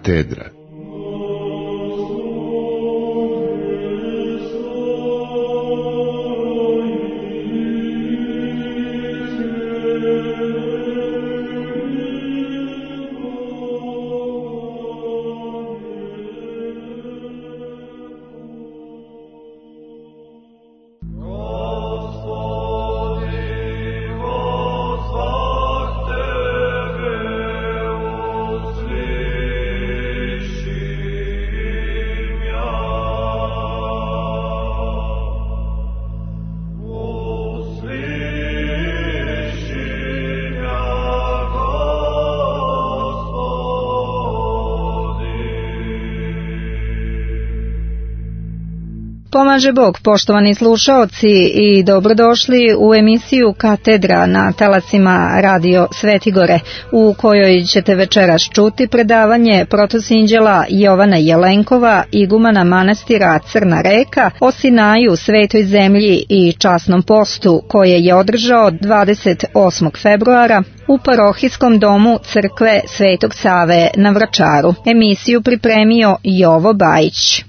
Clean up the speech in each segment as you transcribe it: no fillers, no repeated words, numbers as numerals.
Katedra. Pomaže Bog, poštovani slušaoci, i dobrodošli u emisiju Katedra na talasima Radio Svetigore, u kojoj ćete večeras čuti predavanje protosinđela Jovana Jelenkova, igumana manastira Crna Reka, o Sinaju, Svetoj zemlji i časnom postu, koje je održao 28. februara u parohijskom domu crkve Svetog Save na Vračaru. Emisiju pripremio Jovo Bajić.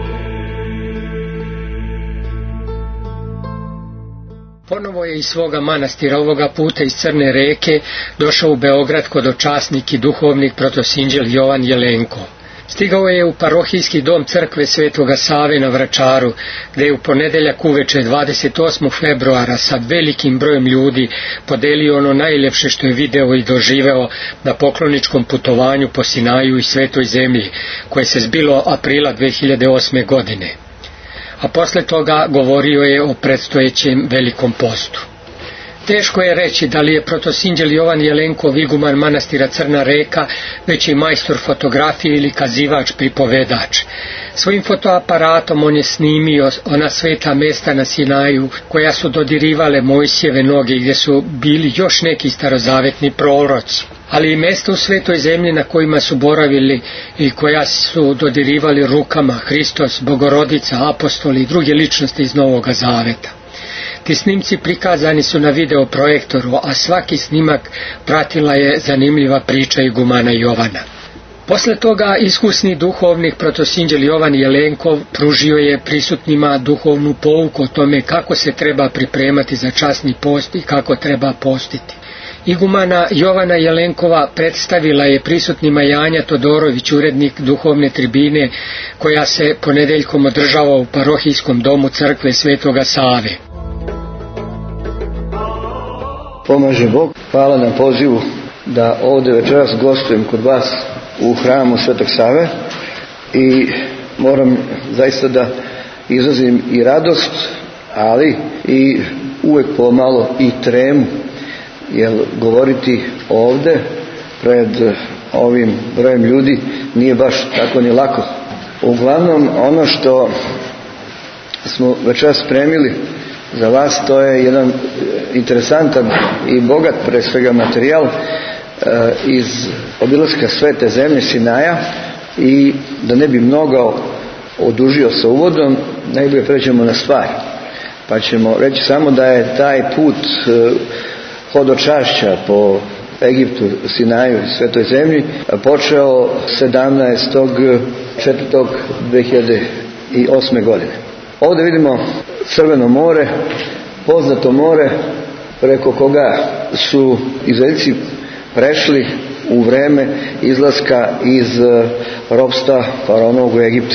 Ponovo je iz svoga manastira, ovoga puta iz Crne Reke, došao u Beograd kodočasnik i duhovnik protosinđel Jovan Jelenko. Stigao je u parohijski dom crkve Svetoga Save na Vračaru, gde je u ponedeljak uveče 28. februara sa velikim brojem ljudi podelio ono najljepše što je video i doživeo na pokloničkom putovanju po Sinaju i Svetoj zemlji, koje se zbilo aprila 2008. godine. A posle toga govorio je o predstojećem velikom postu. Teško je reći da li je protosinđel Jovan Jelenkov, iguman manastira Crna Reka, već i majstor fotografije ili kazivač pripovedač. Svojim fotoaparatom on je snimio ona sveta mesta na Sinaju koja su dodirivale Mojsijeve noge, gdje su bili još neki starozavetni proroci, ali i mesta u Svetoj zemlji na kojima su boravili i koja su dodirivali rukama Hristos, Bogorodica, apostoli i druge ličnosti iz Novoga Zaveta. Ti snimci prikazani su na videoprojektoru, a svaki snimak pratila je zanimljiva priča igumana Jovana. Posle toga iskusni duhovnik protosinđel Jovan Jelenkov pružio je prisutnima duhovnu pouku o tome kako se treba pripremati za časni post i kako treba postiti. Igumana Jovana Jelenkova predstavila je prisutnima Janja Todorović, urednik duhovne tribine, koja se ponedeljkom održava u parohijskom domu crkve Svetoga Save. Pomaže Bog, hvala na pozivu da ovdje večeras gostujem kod vas u hramu Svetog Save i moram zaista da izrazim i radost, ali i uvek pomalo i tremu, jer govoriti ovdje pred ovim brojem ljudi nije baš tako ni lako. Uglavnom, ono što smo večeras spremili za vas, to je jedan interesantan i bogat pre svega materijal iz obilaska Svete zemlje Sinaja, i da ne bi mnogo odužio sa uvodom, najbolje pređemo na stvar. Pa ćemo reći samo da je taj put hodočašća po Egiptu, Sinaju i Svetoj zemlji počeo 17.4.2008. godine. Ovdje vidimo Crveno more, poznato more preko koga su Izraelci prešli u vreme izlaska iz ropstva faraonovog u Egiptu.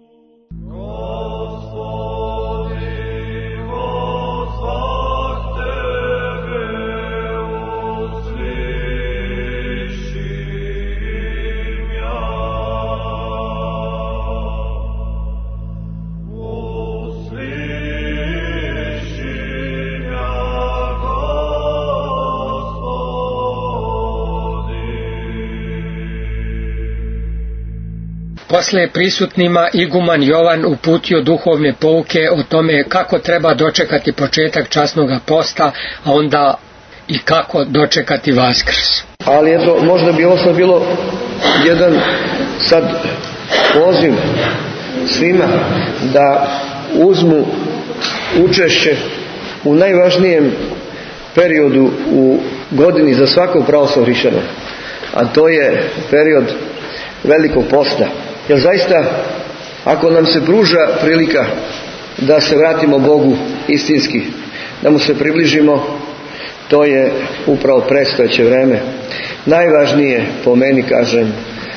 Posle je prisutnima iguman Jovan uputio duhovne pouke o tome kako treba dočekati početak časnoga posta, a onda i kako dočekati Vaskrs. Ali eto, možda bi ovo sad bilo jedan sad poziv svima da uzmu učešće u najvažnijem periodu u godini za svakog pravoslavnog hrišćanina, a to je period velikog posta. Jer zaista, ako nam se pruža prilika da se vratimo Bogu istinski, da mu se približimo, to je upravo predstojeće vreme. Najvažnije po meni, kažem,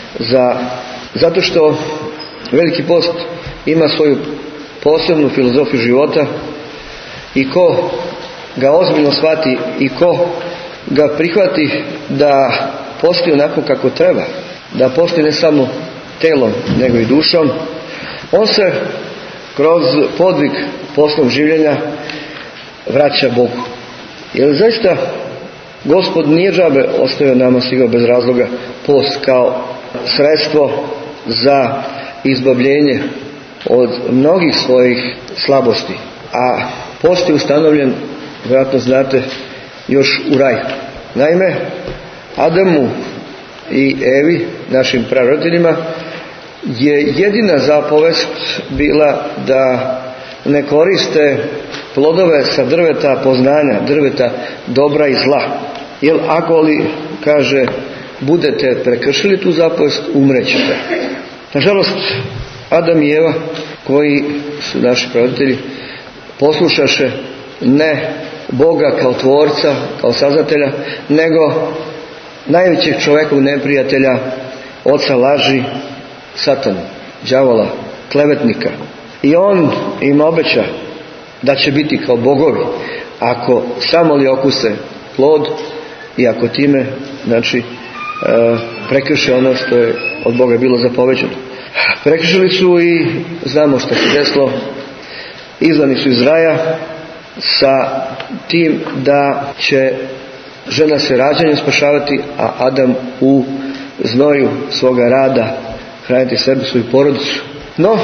zato što veliki post ima svoju posebnu filozofiju života i ko ga ozbiljno shvati i ko ga prihvati da posti onako kako treba, da posti ne samo telom nego i dušom, on se kroz podvig postnog življenja vraća Bogu. Jer zaista Gospod nije džabe ostavio nama stigao bez razloga post kao sredstvo za izbavljenje od mnogih svojih slabosti. A post je ustanovljen, vjerojatno znate, još u raju. Naime, Adamu i Evi, našim praroditeljima, je jedina zapovest bila da ne koriste plodove sa drveta poznanja, drveta dobra i zla. Jer ako li, kaže, budete prekršili tu zapovest, umrećete. Nažalost, Adam i Eva, koji su naši praroditelji, poslušaše ne Boga kao tvorca, kao sazatelja, nego najvećeg čovjekovog neprijatelja, oca laži, Satana, đavola, klevetnika. I on im obeća da će biti kao bogovi ako samo li okuse plod i ako time, znači, prekrše ono što je od Boga bilo zapovećeno. Prekršili su i znamo što se desilo. Izlani su iz raja sa tim da će žena se rađanjem spašavati, a Adam u znoju svoga rada hraniti sebi, svoju porodicu. No,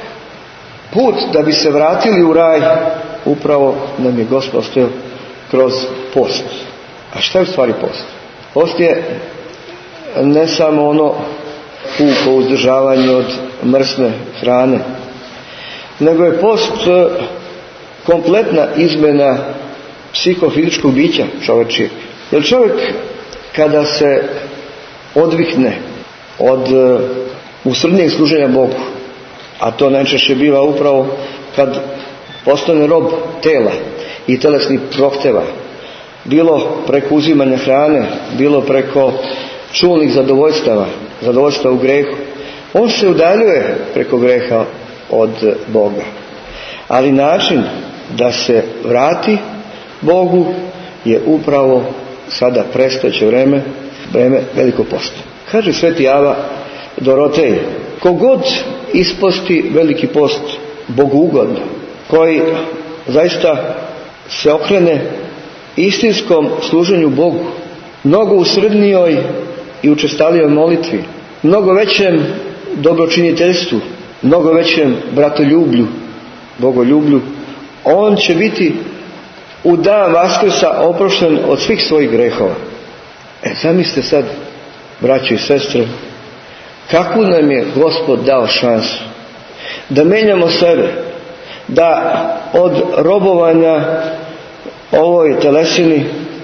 put da bi se vratili u raj upravo nam je Gospod ostavio kroz post. A šta je u stvari post? Post je ne samo ono puko uzdržavanje od mrsne hrane, nego je post kompletna izmjena psihofizičkog bića čovječijeg. Jer čovjek kada se odvikne od usrdnijeg služenja Bogu, a to najčešće biva upravo kad postane rob tela i telesnih prohtjeva, bilo preko uzimanja hrane, bilo preko čulnih zadovoljstva u grehu, on se udaljuje preko greha od Boga. Ali način da se vrati Bogu je upravo sada predstojeće vreme velikog posta. Kaže sveti Ava Dorotej, kogod isposti veliki post bogougodno, koji zaista se okrene istinskom služenju Bogu, mnogo usrdnijoj i učestalijoj molitvi, mnogo većem dobročiniteljstvu, mnogo većem bratoljublju, bogoljublju, on će biti u dan Vaskrsa oprošten od svih svojih grehova. Zamislite sad, braćo i sestre, kakvu nam je Gospod dao šansu da menjamo sebe, da od robovanja ovoj telesini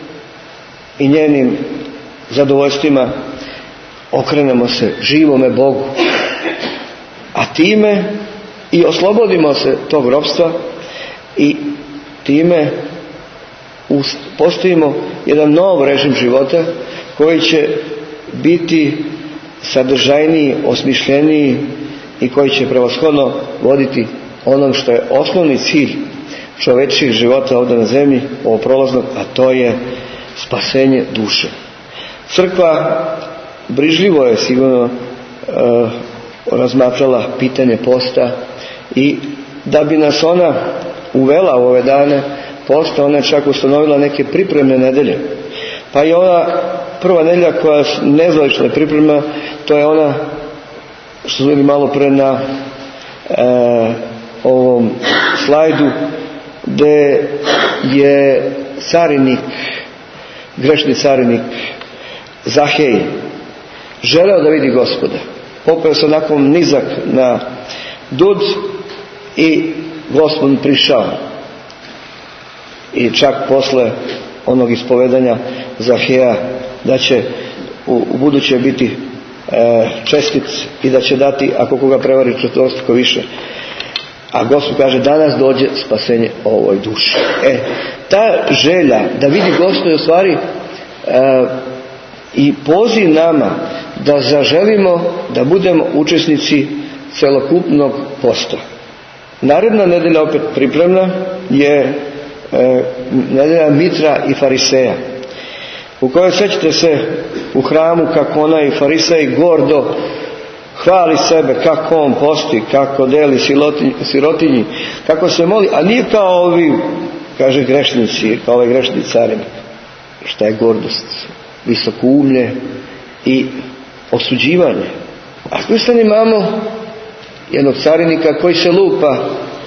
i njenim zadovoljstvima okrenemo se živome Bogu, a time i oslobodimo se tog ropstva i time postavimo jedan nov režim života koji će biti sadržajniji, osmišljeniji i koji će prevashodno voditi onom što je osnovni cilj čovečijeg života ovdje na zemlji, ovo prolaznog, a to je spasenje duše. Crkva brižljivo je sigurno razmatrala pitanje posta i da bi nas ona uvela u ove dane posta, ona je čak ustanovila neke pripremne nedelje. Pa i ona prva nedjelja koja nezvanična priprema, to je ona što smo vidjeli malo pre na ovom slajdu, gdje je carinik, grešni carinik Zahej želeo da vidi Gospoda. Popeo se onako nizak na dud i Gospod prišao. I čak posle onog ispovedanja Zaheja da će u buduće biti čestit i da će dati, ako koga prevari, četvorstruko više. A Gospod kaže, danas dođe spasenje ovoj duši. Ta želja da vidi Gospod je u stvari i poziv nama da zaželimo da budemo učesnici celokupnog posta. Naredna nedelja opet pripremna je nedelja Mitra i Fariseja, u kojoj sećate se u hramu kako onaj Farisej gordo hvali sebe kako on posti, kako deli sirotinji, kako se moli, a nije kao ovi, kaže, grešnici, kao ovaj grešni carinik. Šta je gordost? Visokoumlje i osuđivanje. A s druge strane imamo jednog carinika koji se lupa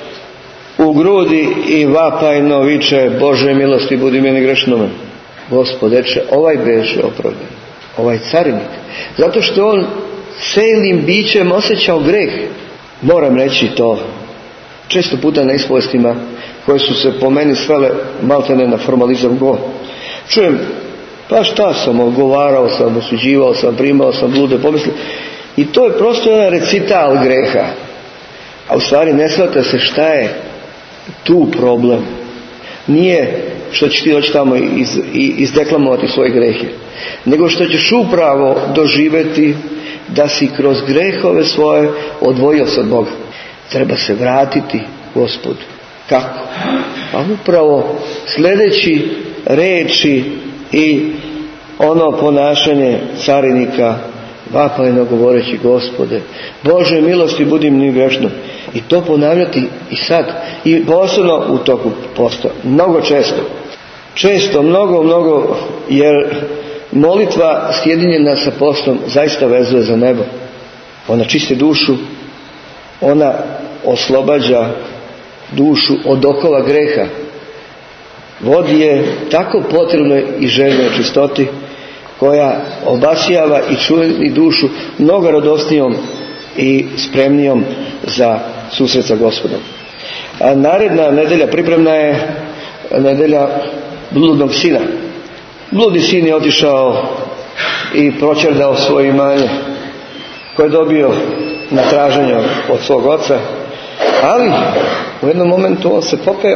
u grudi i vapajno viče, Bože milosti budi meni grešnome. Gospodeče, ovaj beše opravdan, ovaj carinik, zato što on celim bićem osjećao greh. Moram reći to često puta na ispovestima koje su se po meni svele maltene na formalizam čujem, pa šta sam, odgovarao sam, osuđivao sam, primao sam blude pomisli, i to je prosto jedan recital greha, a u stvari ne shvata se šta je tu problem. Nije što ćeš ti doći tamo i izdeklamovati svoje grehe, nego što ćeš upravo doživjeti da si kroz grehove svoje odvojio se od Boga. Treba se vratiti Gospodu. Kako? Pa upravo sljedeći reči i ono ponašanje carinika, vapajno govoreći, Gospode, Bože milosti budi mi grešnom. I to ponavljati i sad, i posebno u toku posta, mnogo često, mnogo, jer molitva sjedinjena sa postom zaista vezuje za nebo. Ona čisti dušu, ona oslobađa dušu od okova greha. Vodi je tako potrebnoj i željnoj čistoti, koja obasjava i čuvi dušu mnogo radosnijom i spremnijom za susret sa Gospodom. A naredna nedelja pripremna je nedelja bludnog sina. Bludni sin je otišao i proćerdao svoje imanje koje je dobio na traženje od svog oca, ali u jednom momentu on se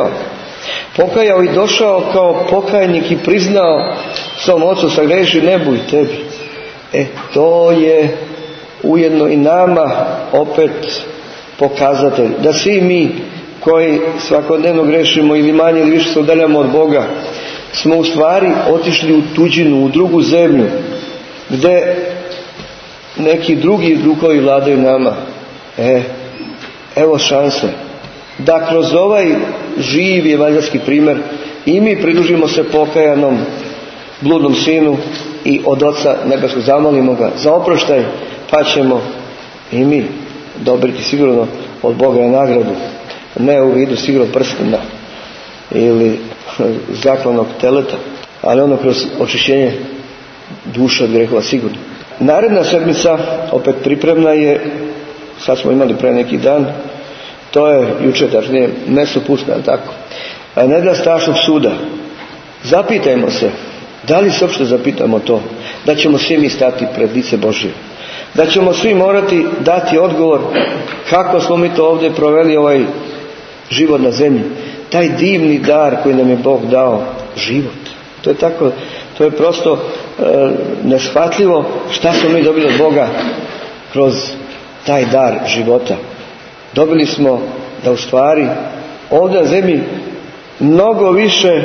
pokajao i došao kao pokajnik i priznao svom ocu, sagreši, ne buj tebi. To je ujedno i nama opet pokazatelj da svi mi koji svakodnevno grešimo ili manje ili više se udaljamo od Boga, smo u stvari otišli u tuđinu, u drugu zemlju, gdje neki drugi duhovi vladaju nama. Evo šanse da kroz ovaj živi evanđelski primjer i mi pridružimo se pokajanom bludnom sinu i od Oca nebeskog zamolimo ga za oproštaj, pa ćemo i mi dobiti sigurno od Boga nagradu, ne u vidu sigurno prstena ili zaklanog teleta, ali ono kroz očišćenje duše od grehova sigurno. Naredna sedmica opet pripremna je, sad smo imali pre neki dan, to je jučer, tačnije mesopustna, tako, nedelja strašnog suda. Zapitajmo se, da li se uopšte zapitamo to, da ćemo svi mi stati pred lice Božje, da ćemo svi morati dati odgovor kako smo mi to ovdje proveli ovaj život na zemlji, taj divni dar koji nam je Bog dao, život. To je tako, to je prosto neshvatljivo šta smo mi dobili od Boga kroz taj dar života. Dobili smo da u stvari ovdje na zemlji mnogo više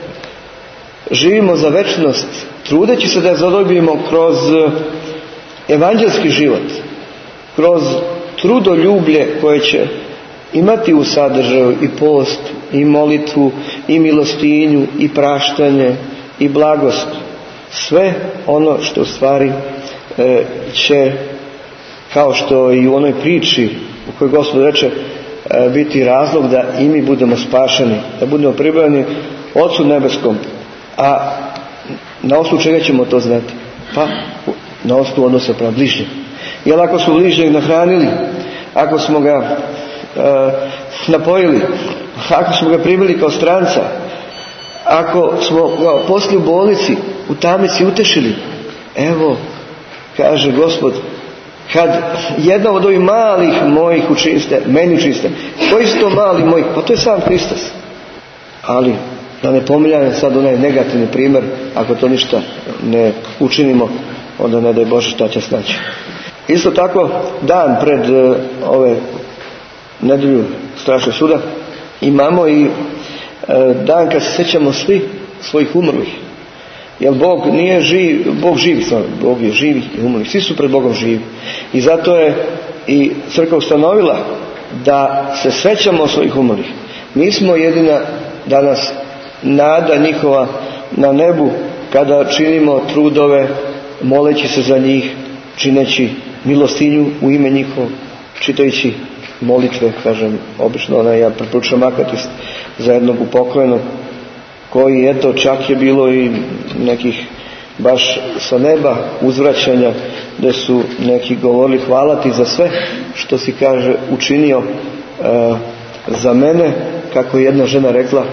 živimo za večnost, trudeći se da zadobijemo kroz evanđelski život, kroz trudoljublje koje će imati u sadržaju i post, i molitvu, i milostinju, i praštanje, i blagost. Sve ono što u stvari će, kao što i u onoj priči u kojoj Gospod reče, biti razlog da i mi budemo spašeni, da budemo pribrani Otcu nebeskom. A na osnovu čega ćemo to znati? Pa na osnovu odnosa prema bližnjem. Jer ako smo bližnjeg nahranili, ako smo ga napojili, ako smo ga primili kao stranca, ako smo ga poslali u bolnici, u tamnici utešili, evo, kaže Gospod, kad jedna od ovih malih mojih učiniste, meni učiniste. Koji su to mali moji? Pa to je sam Hristos. Ali da ne pominjam sad onaj negativni primjer, ako to ništa ne učinimo, onda ne daj Bože šta će snaći. Isto tako, dan pred ove nedjelju strašnog suda, imamo i dan kad se sjećamo svi svojih umrlih. Jer Bog nije živ, Bog živi, Bog je živi i umrli. Svi su pred Bogom živi. I zato je i crkva ustanovila da se sjećamo svojih umrlih. Mi smo jedina danas nada njihova na nebu kada činimo trudove, moleći se za njih, čineći milostinju u ime njihovo, čitajući molitve, kažem, obično ja preporučam akatist za jednog upokojnog, koji eto čak je bilo i nekih baš sa neba uzvraćanja gdje su neki govorili hvala ti za sve što si, kaže, učinio za mene, kako je jedna žena rekla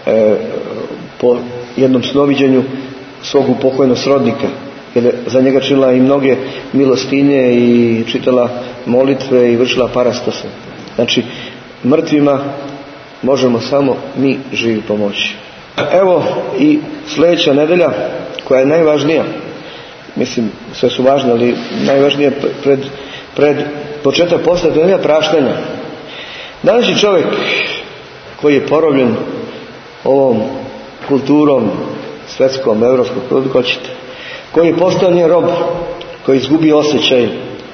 po jednom snoviđenju svog upokojnog srodnika, jer je za njega činila i mnoge milostinje i čitala molitve i vršila parastose. Znači, mrtvima možemo samo mi živi pomoći. Evo i sljedeća nedjelja koja je najvažnija, mislim sve su važne, ali najvažnija pred početak posta, to je nedjelja praštanja. Danas je čovjek koji je porobljen ovom kulturom svjetskom, evropskom, kako hoćete, koji je postao njen rob, koji izgubi osjećaj,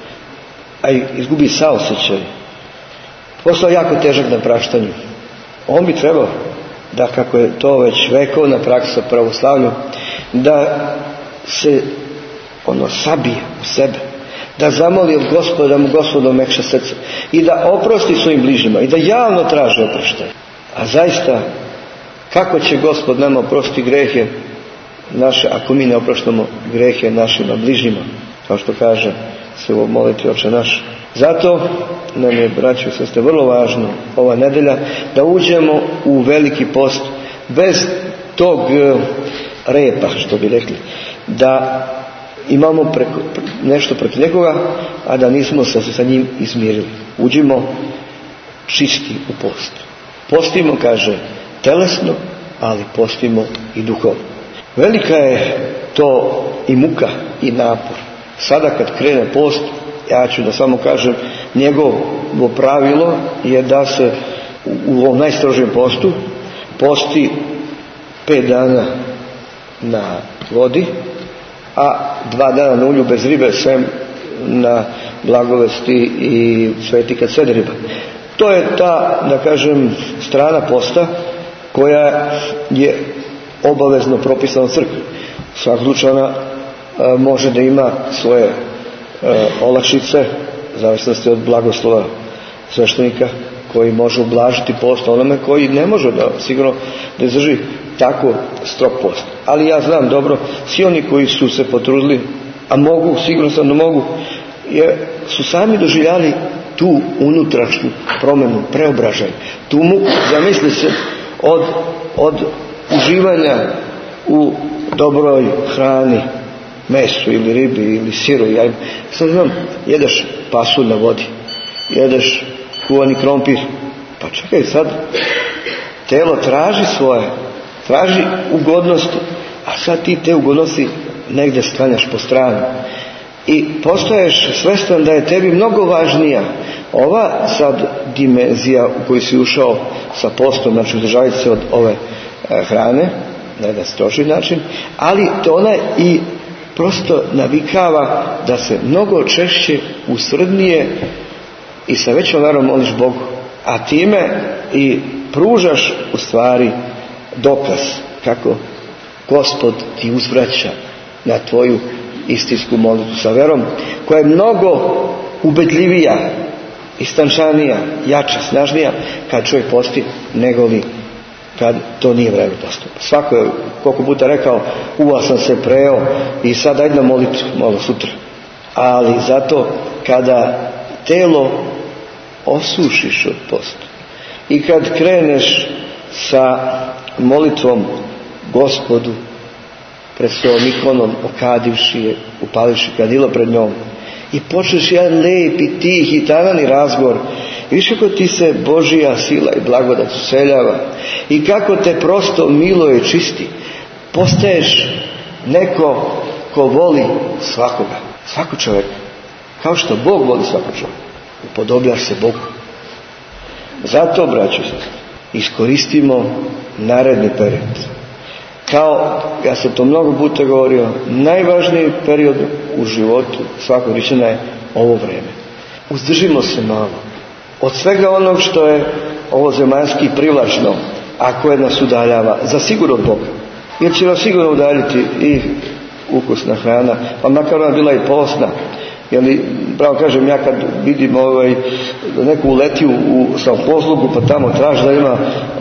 a i izgubi saosjećaj, postao jako težak na praštanju. On bi trebao da, kako je to već vekovna praksa pravoslavlja, da se sabije u sebe, da zamoli od Gospoda, da mu Gospod omekša srce i da oprosti svojim bližnjima i da javno traži oproštaj. A zaista, kako će Gospod nama oprostiti grehe naše, ako mi ne oproštamo grehe našima bližnjima, kao što kaže se u molitvi Oče naš. Zato nam je, braćo i sestre, vrlo važno ova nedjelja da uđemo u veliki post bez tog repa, što bi rekli, da imamo nešto protiv nekoga, a da nismo se sa njim izmirili. Uđimo čisti u post. Postimo, kaže, telesno, ali postimo i duhovno. Velika je to i muka i napor. Sada kad krene post, ja ću da samo kažem, njegovo pravilo je da se u ovom najstrožijem postu posti 5 dana na vodi, a 2 dana na ulju bez ribe, sem na blagovesti i sveti kad sede riba. To je ta, da kažem, strana posta koja je obavezno propisana u crkvi. Svak slučajna može da ima svoje olakšice, zavisnosti od blagoslova sveštenika, koji može ublažiti post onome koji ne može da sigurno da izdrži tako strog post. Ali ja znam dobro, svi oni koji su se potrudili, a mogu, sigurno sam da mogu, su sami doživljali tu unutrašnju promjenu, preobražaj, tu muku, zamisli se, od uživanja u dobroj hrani, mesu ili ribi ili siru. Ja sad znam, jedeš pasulj na vodi, jedeš kuvani krompir, pa čekaj sad, telo traži svoje, traži ugodnosti, a sad ti te ugodnosti negdje sklanjaš po stranu i postaješ svjestan da je tebi mnogo važnija ova sad dimenzija u koju si ušao sa postom, znači uzdržavati se od ove hrane na jedan stroži način, ali to ona i prosto navikava da se mnogo češće, usrdnije i sa većom verom moliš Bogu, a time i pružaš u stvari dokaz kako Gospod ti uzvraća na tvoju istinsku molitvu sa verom, koja je mnogo ubedljivija, istančanija, jača, snažnija kad čovjek posti nego li kad to nije vreme postupa. Svako je koliko puta rekao, sam se preo i sad ajde na molitvu malo sutra. Ali zato kada telo osušiš od posta i kad kreneš sa molitvom Gospodu pred svojom ikonom, okadivši je, upalivši kadilo pred njom. I počneš jedan lepi, tih i tanani razgovor. I viš kako ti se Božija sila i blagodat useljava. I kako te prosto miluje i čisti. Postaješ neko ko voli svakoga. Svakog čovjeka. Kao što Bog voli svakog čovjeka. Upodobljaš se Bogu. Zato, braćo, iskoristimo naredni period. Kao, ja sam to mnogo puta govorio, najvažniji period u životu svakog hrišćanina je ovo vrijeme. Uzdržimo se malo od svega onog što je ovo zemaljski privlačno, a koje nas udaljava, za sigurno od Boga. Jer će nas sigurno udaljiti i ukusna hrana, pa makar ona bila i postna. Jer, pravo kažem, ja kad vidim neku uleti u samoposlugu, pa tamo traži da ima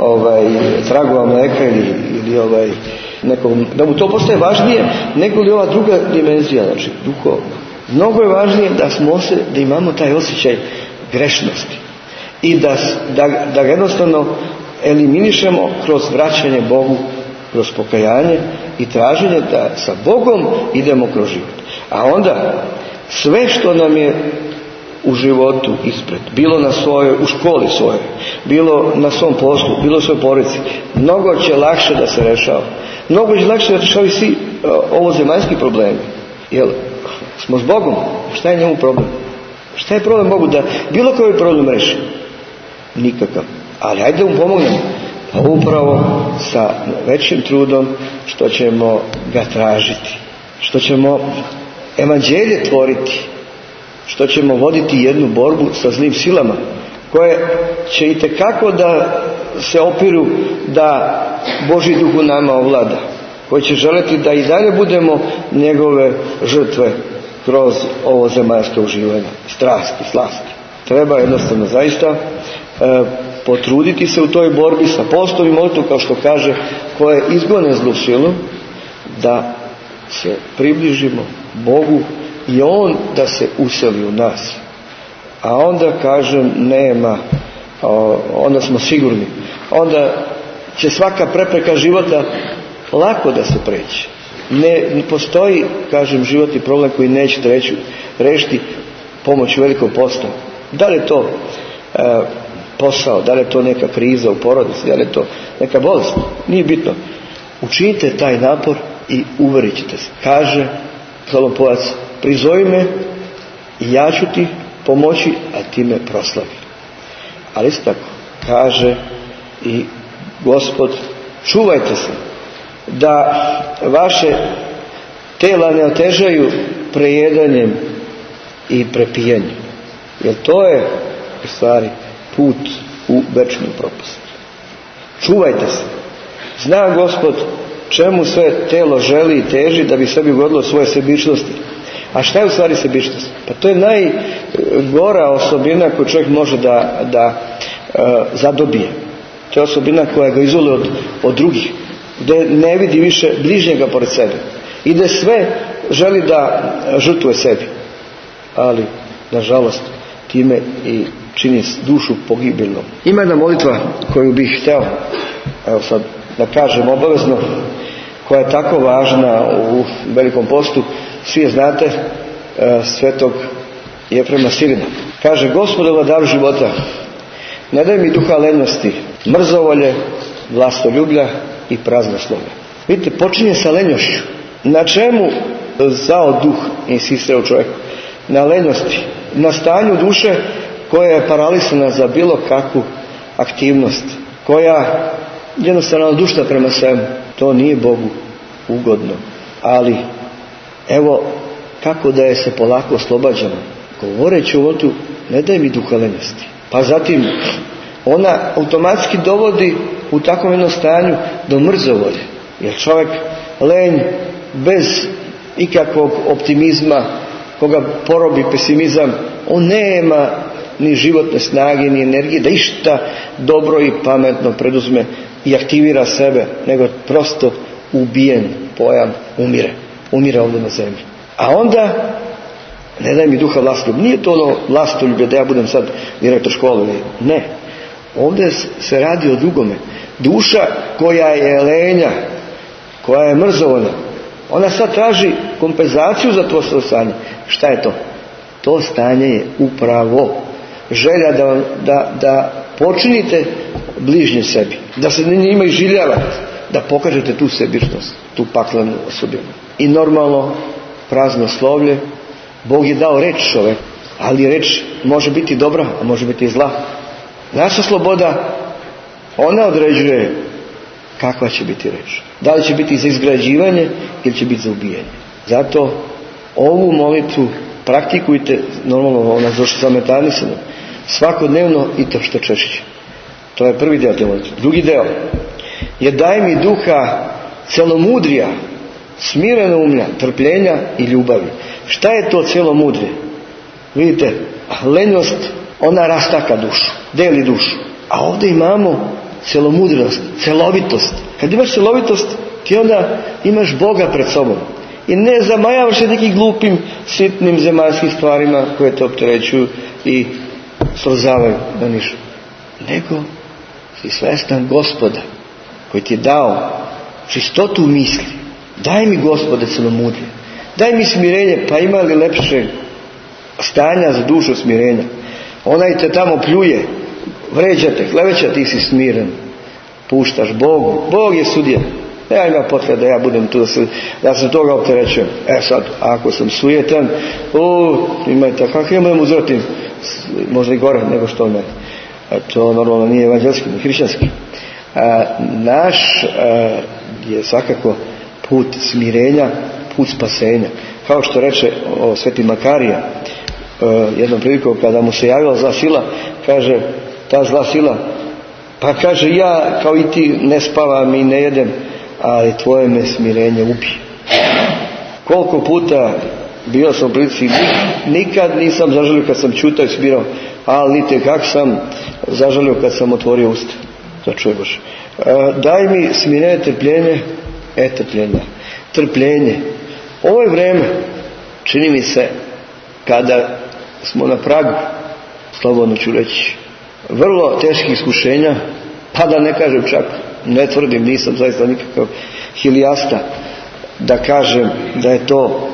tragova mleka ili nekom, da mu to postaje važnije nego li ova druga dimenzija, znači duhovna. Mnogo je važnije da imamo taj osjećaj grešnosti i da ga jednostavno eliminišemo kroz vraćanje Bogu, kroz pokajanje i traženje da sa Bogom idemo kroz život. A onda sve što nam je u životu ispred, bilo u školi svojoj, bilo na svom poslu, bilo u svojoj porodici, mnogo će lakše da se rešava. Mnogo će lakše da rešavaju svi ovozemaljski problemi. Jer smo s Bogom, šta je njemu problem? Šta je problem Bogu da bilo koji problem reši? Nikakav. Ali ajde da mu pomognemo. Pa upravo sa većim trudom što ćemo ga tražiti. Što ćemo evanđelje tvoriti. Što ćemo voditi jednu borbu sa zlim silama. Koje će itekako da se opiru da Božji duh u nama ovlada. Koji će želiti da i dalje budemo njegove žrtve kroz ovo zemaljsko uživanje. Strasti, slasti. Treba jednostavno zaista potruditi se u toj borbi sa postom i molitvom, kao što kaže, koje izgone zlu silu, da se približimo Bogu i On da se useli u nas. A onda, kažem, nema, onda smo sigurni. Onda će svaka prepreka života lako da se pređe. Ne postoji, kažem, životni problem koji nećete rešiti pomoću velikog posta. Da li je to posao, da li je to neka kriza u porodici, da li je to neka bolest, nije bitno. Učinite taj napor i uverit ćete se. Kaže Salomonac, prizovi me i ja ću ti pomoći, a ti me proslavi. Ali isto tako kaže i Gospod, čuvajte se da vaše tela ne otežaju prejedanjem i prepijanjem. Jer to je u stvari put u večnu propast. Čuvajte se. Zna Gospod čemu sve telo želi i teži da bi sebi ugodilo svoje sebičnosti. A šta je u stvari sebičnost? Pa to je najgora osobina koju čovjek može da zadobije. To je osobina koja ga izoluje od drugih. Gdje ne vidi više bližnjega pored sebe. I gdje sve želi da žrtvuje sebi. Ali, nažalost, time i čini dušu pogibeljnom. Ima jedna molitva koju bih htio, evo sad da kažem obavezno, koja je tako važna u Velikom postu. Svi je znate, svetog Jefrema Sirina. Kaže, Gospode vladaru života, ne daj mi duha lenjosti, mrzovolje, vlastoljublja i praznoslovlja. Vidite, počinje sa lenjošću. Na čemu zao duh insistira u čovjeku? Na lenjosti. Na stanju duše koja je paralisana za bilo kakvu aktivnost. Koja jednostavno dušna prema svemu. To nije Bogu ugodno. Ali, evo, kako da je se polako oslobađamo. Govoreći o otu, ne daj mi duha lenjosti. Pa zatim, ona automatski dovodi u takvom jednom stanju do mrzovolje. Jer čovjek lenj bez ikakvog optimizma, koga porobi pesimizam, on nema ni životne snage, ni energije da išta dobro i pametno preduzme i aktivira sebe, nego prosto ubijen pojam umire ovdje na zemlji. A onda, ne daj mi duha vlastoljublja. Nije to ono vlastoljublje da ja budem sad direktor škole. Ne. Ovdje se radi o drugome. Duša koja je lenja, koja je mrzovoljna, Ona sad traži kompenzaciju za to stanje. Šta je to? To stanje je upravo želja da počinite bližnje sebi, da se na njima iživljavate, da pokažete tu sebičnost, tu paklenu osobinu. I normalno praznoslovlje. Bog je dao reč čoveku, ali reč može biti dobra, a može biti i zla. Naša sloboda, ona određuje kakva će biti reč. Da li će biti za izgrađivanje ili će biti za ubijanje. Zato ovu molitvu praktikujte, normalno ona zašto zametanisana, svakodnevno i to što češće. To je prvi deo te molitve. Drugi deo je daj mi duha celomudrija, smireno umlja, trpljenja i ljubavi. Šta je to celomudrije? Vidite, lenjost, ona rastaka dušu, deli dušu. A ovdje imamo celomudrost, celovitost. Kad imaš celovitost, ti onda imaš Boga pred sobom. I ne zamajavaš se nekim glupim, sitnim zemaljskim stvarima koje te opterećuju i srozavaju na nišu. Nego si svestan Gospoda koji ti je dao čistotu misli. Daj mi, Gospode, celomudrije. Daj mi smirenje. Pa ima li lepše stanja za dušu smirenja? Onaj te tamo pljuje, vređa te, kleveća, ti si smiren. Puštaš Bogu. Bog je sudija. Ja imam potrebe da ja budem tu, da se toga opterećujem. Sad, ako sam sujetan, imajte, kako ja budem uzvrtim, možda i gore nego što ne. To normalno nije evanđelski, ni hrišćanski. Naš je svakako put smirenja, put spasenja. Kao što reče o Sveti Makarija, jednom prilikom kada mu se javila zla sila, kaže, ta zla sila, pa kaže, ja kao i ti ne spavam i ne jedem, ali tvoje me smirenje ubije. Koliko puta bio sam u prilici, nikad nisam zažalio kad sam čutao i smirao, ali nite kak sam zažalio kad sam otvorio usta. Začuje Bože. Daj mi smirenje, trpljenje, trpljenje. Ovo je vreme, čini mi se, kada smo na pragu, slobodno ću reći, vrlo teških iskušenja, pa da ne kažem čak, ne tvrdim, nisam zaista nikakav hilijasta da kažem da je to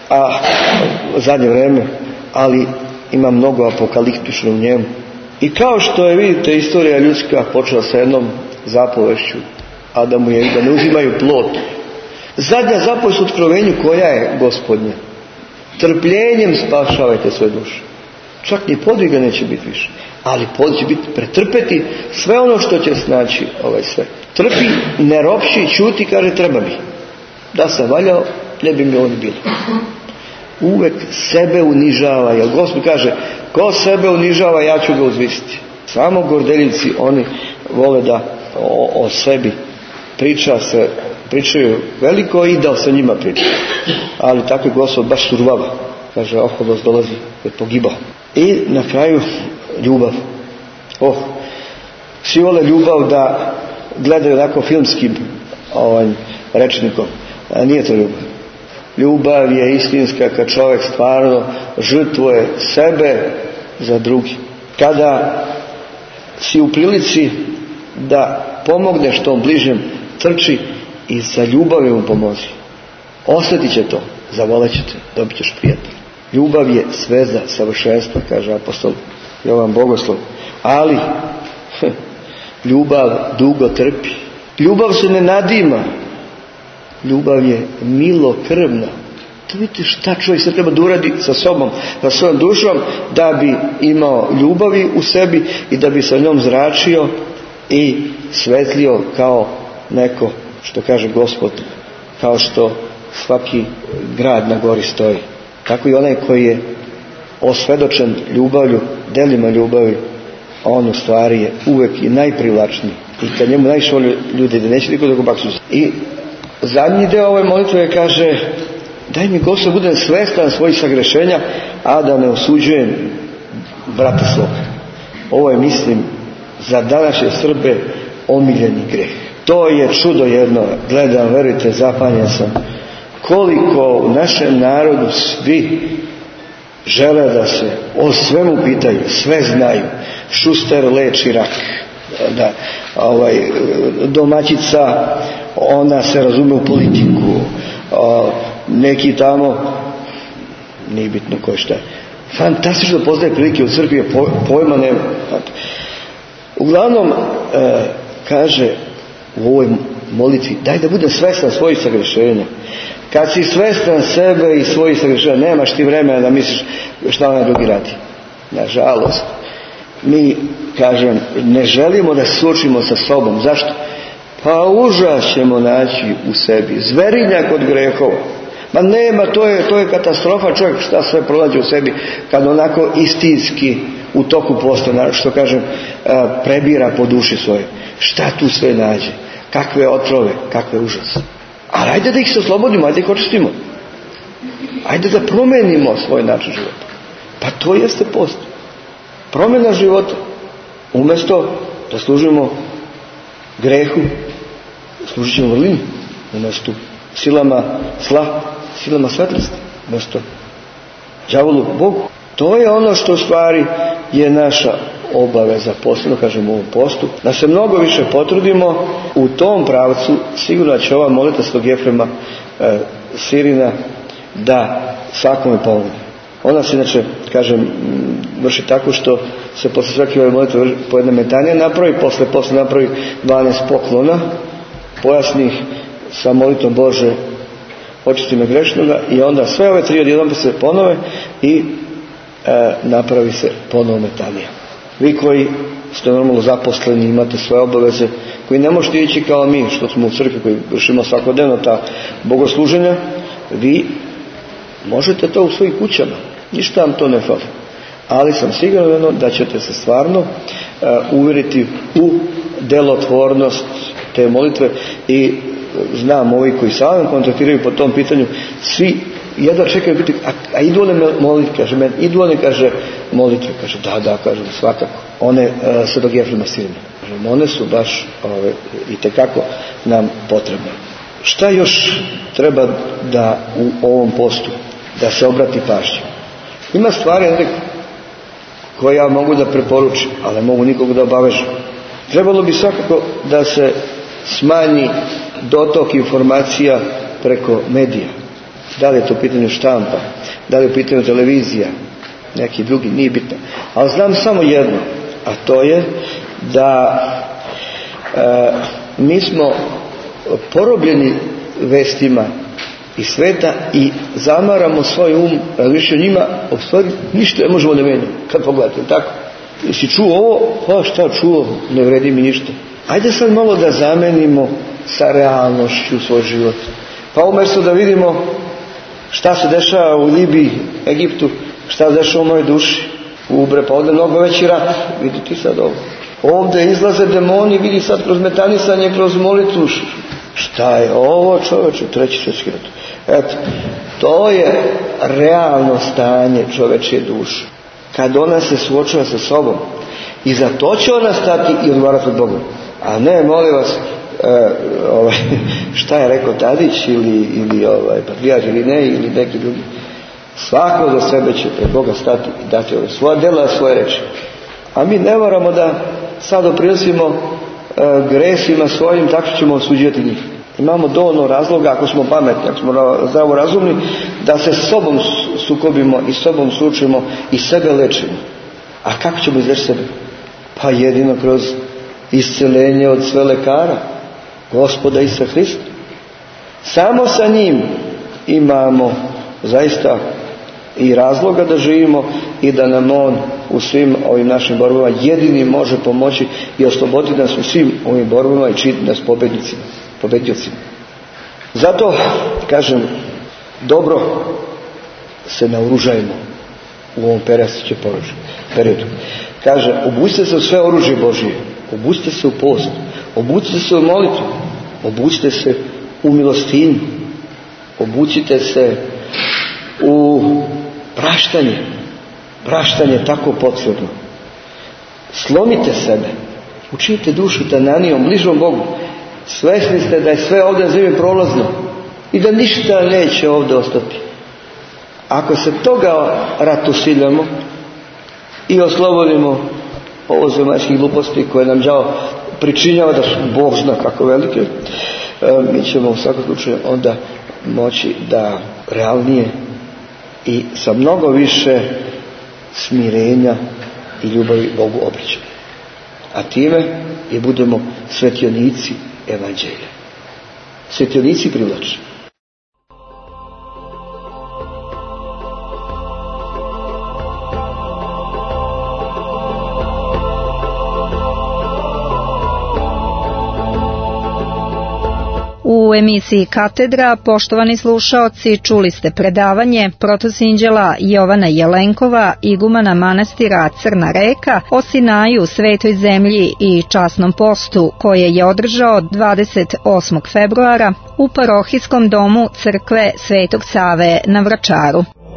zadnje vreme, ali ima mnogo apokaliptično u njemu. I kao što je, vidite, istorija ljudska počela sa jednom zapovešću Adamu je da ne uzimaju plod. Zadnja zapovest u Otkrovenju koja je, Gospodnja? Trpljenjem spašavajte svoje duše. Čak ni podviga neće biti više, ali podvig će biti pretrpeti sve ono što će snaći sve. Trpi, ne ropši, ćuti, kaže treba mi. Da sam valjao, ne bi mi ovo bilo. Uvek sebe unižava, jer Gospod kaže, ko sebe unižava, ja ću ga uzvisiti. Samo gordeljivci, oni vole da o sebi pričaju veliko i da se njima priča. Ali tako je Gospod baš survava. Kaže, oholost dolazi, je pogibao. I na kraju ljubav. Svi vole ljubav da gledaju onako filmskim rečnikom. A nije to ljubav. Ljubav je istinska kad čovjek stvarno žrtvuje sebe za drugi. Kada si u prilici da pomogneš tom bližnjem, trči i sa ljubavi mu pomozi. Osjetit će to, zavolet ćete, dobit ćeš prijatelj. Ljubav je sveza savršenstva, kaže apostol Jovan Bogoslov. Ali ljubav dugo trpi. Ljubav se ne nadima. Ljubav je milokrvna. To vidite šta čovjek se treba da uradi sa sobom, sa svojom dušom, da bi imao ljubavi u sebi i da bi sa njom zračio i svetlio kao neko, što kaže Gospod, kao što svaki grad na gori stoji. Tako i onaj koji je osvedočen ljubavlju, delima ljubavi, on u stvari je uvek i najprivlačniji. I kad njemu najviše voli ljudi, da neće niko da go baksu. I zadnji deo ove molitve kaže, daj mi Gospod budem svestan svojih sagrešenja, a da ne osuđujem brata svoga. Ovo je, mislim, za današnje Srbe omiljeni greh. To je čudo jedno. Gledam, verujte, zapanjen sam. Koliko u našem narodu svi žele da se o svemu pitaju, sve znaju. Šuster leči rak. Domaćica, ona se razume u politiku. neki tamo, nije bitno ko šta je. Fantastično poznaje prilike u crkvi, pojma nema. Uglavnom, kaže u ovoj molitvi, daj da budem svestan svojih sagrešenja. Kad si svestan sebe i svojih sagrešenja, nemaš ti vremena da misliš šta onaj drugi radi. Nažalost, mi, kažem, ne želimo da se suočimo sa sobom. Zašto? Pa užas ćemo naći u sebi. Zverinjak od grehova. Ma nema, to je katastrofa, čovjek šta sve prolazi u sebi kad onako istinski u toku posta, što kažem, prebira po duši svoje. Šta tu sve nađe? Kakve otrove, kakve užase. Ali ajde da ih se oslobodimo, ajde ih očistimo. Ajde da promenimo svoj način života. Pa to jeste post. Promjena života. Umjesto da služimo grehu, služit ćemo vrlini. Umjesto silama zla, silama svetlosti. Umjesto đavolu, Bogu. To je ono što u stvari je naša obaveza, posebno kažemo u ovom postu, da se mnogo više potrudimo u tom pravcu. Sigurno će ova molitva Svetog Jefrema Sirina da svakome pomogne. Ona se inače, kažem, vrši tako što se posle svake ove molitve po jedna metanija napravi, posle napravi 12 poklona pojasnih sa molitvom Bože očisti me grešnoga, i onda sve ove 3 odjednom se ponove i napravi se ponovo metanija. Vi koji ste normalno zaposleni, imate svoje obaveze, koji ne možete ići kao mi što smo u crkvi, koji vršimo svakodnevno ta bogosluženja, vi možete to u svojim kućama, ništa vam to ne fali. Ali sam siguran da ćete se stvarno uvjeriti u delotvornost te molitve. I znam, ovi koji sa mnom kontaktiraju po tom pitanju, svi jedva čekaju biti, a idu one molitve, kaže meni, idu one, kaže, molitve, kaže, da, kaže, svakako, one Svetog Jefrema Sirina, one su baš itekako nam potrebne. Šta još treba da u ovom postu, da se obrati pažnju? Ima stvari koje ja mogu da preporučim, ali mogu nikog da obavežem. Trebalo bi svakako da se smanji dotok informacija preko medija. Da li je to u pitanju štampa, da li je u pitanju televizija, neki drugi, nije bitno. Ali znam samo jedno, a to je da mi smo porobljeni vestima i sveta i zamaramo svoj um, razmišlja o njima, u stvari ništa ne možemo da menjamo. Kad pogledate, tako? Jesi čuo ovo? Pa šta čuo? Ne vredi mi ništa. Ajde sad malo da zamenimo sa realnošću svoj život. Pa umjesto da vidimo šta se dešava u Libiji, Egiptu, šta se dešava u mojoj duši, pa ovdje mnogo veći rat, vidi ti sad ovo. Ovdje izlaze demoni, vidi sad kroz metanisanje, kroz molitvu. Šta je ovo, čoveče? Treći svjetski rat. Eto, to je realno stanje čovečje duše. Kad ona se suočava sa sobom. I za to će ona stati i odgovarati od Boga. A ne, molim vas, šta je rekao Tadić ili patrijarh ili ne, ili neki drugi. Svako za sebe će pred Boga stati i dati ove svoje djela, svoje reči. A mi ne moramo da sad doprinosimo gresima svojim, tako ćemo osuđivati njih. Imamo dovoljno razloga, ako smo pametni, ako smo zdravo razumni, da se s sobom sukobimo i s sobom sučimo i sebe lečimo. A kako ćemo izleći sebe? Pa jedino kroz isceljenje od sve lekara, Gospoda Isusa Hrista. Samo sa njim imamo zaista i razloga da živimo i da nam on u svim ovim našim borbama jedini može pomoći i osloboditi nas u svim ovim borbama i činiti nas pobednicima. Zato, kažem, dobro se naoružajmo u ovom periodu. Kaže, obucite se u sve oružje Božije, obucite se u post, obucite se u molitvu, obucite se u milostinju, obucite se u praštanje tako potrebno. Slomite sebe, učinite dušu tananijom, bližom Bogu. Svesni ste da je sve ovdje na zemlji prolazno i da ništa neće ovdje ostati. Ako se toga ratusiljamo i oslobodimo ovo zemaljskih gluposti koje nam đavo pričinjava da su Bog zna kako velike, mi ćemo u svakom slučaju onda moći da realnije i sa mnogo više smirenja i ljubavi Bogu obraćamo. A time i budemo svetionici evanđelja. Svetionici privlače. U emisiji Katedra, poštovani slušaoci, čuli ste predavanje protosinđela Jovana Jelenkova, igumana manastira Crna Reka, o Sinaju, Svetoj zemlji i časnom postu, koje je održao 28. februara u parohijskom domu crkve Svetog Save na Vračaru.